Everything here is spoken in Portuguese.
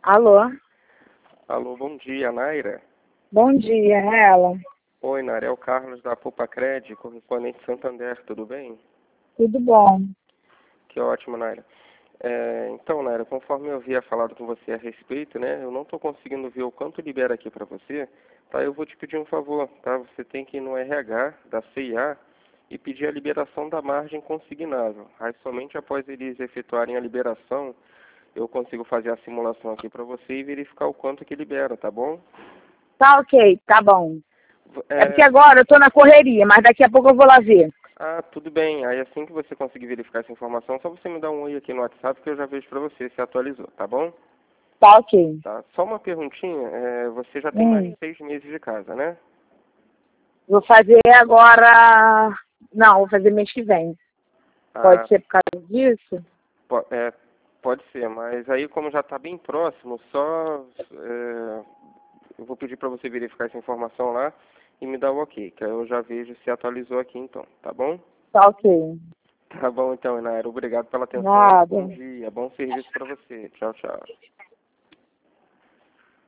Alô? Alô, bom dia, Naira. Bom dia, é ela. Oi, Naira, é o Carlos da Popacred, correspondente Santander, tudo bem? Tudo bom? Que ótimo, Naira. Então, Naira, conforme eu havia falado com você a respeito, né, eu não estou conseguindo ver o quanto libera aqui para você, tá? Eu vou te pedir um favor, tá? Você tem que ir no RH da CIA e pedir a liberação da margem consignável. Aí, somente após eles efetuarem a liberação, eu consigo fazer a simulação aqui para você e verificar o quanto que libera, tá bom? Tá ok, tá bom. É porque É, agora eu tô na correria, mas daqui a pouco eu vou lá ver. tudo bem. Aí assim que você conseguir verificar essa informação, só você me dá um oi aqui no WhatsApp que eu já vejo pra você se atualizou, tá bom? Tá ok. Tá. Só uma perguntinha, você já tem mais de Hum. 6 meses de casa, né? Vou fazer agora. Não, vou fazer mês que vem. Pode Ah, ser por causa disso? po- é, pode ser, mas aí como já está bem próximo, eu vou pedir para você verificar essa informação lá e me dar o ok, que aí eu já vejo se atualizou aqui então, tá bom? Tá ok. Tá bom então, Inaira. Obrigado pela atenção. Bom Nada. dia, bom serviço para você. Tchau, tchau.